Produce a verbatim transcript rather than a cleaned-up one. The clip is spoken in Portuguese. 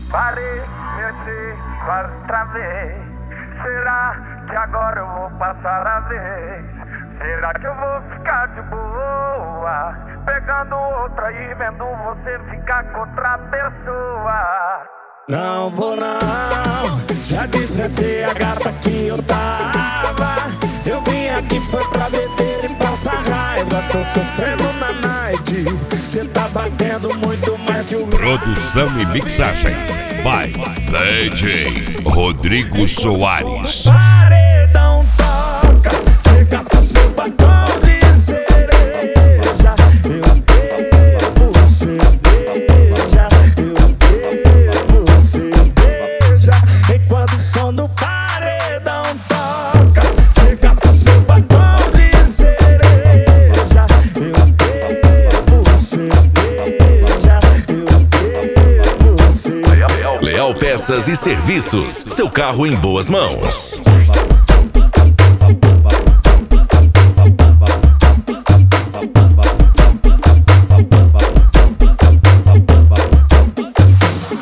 Parei, mexi, quase travei. Será que agora eu vou passar a vez? Será que eu vou ficar de boa? Pegando outra e vendo você ficar com outra pessoa. Não vou não, já desprezei a gata que eu tava. Eu vim aqui foi pra beber e passar raiva. Tô sofrendo na night, cê tá batendo muito mais que o... Produção e mixagem by D J Rodrigo Soares. Paredão toca, cê gasta seu batom de cereja. Eu bebo cerveja, eu bebo cerveja. Enquanto o som do paredão toca, cê gasta seu batom de cereja. Eu bebo cerveja, eu bebo cerveja. Leal Peças e Serviços, seu carro em boas mãos.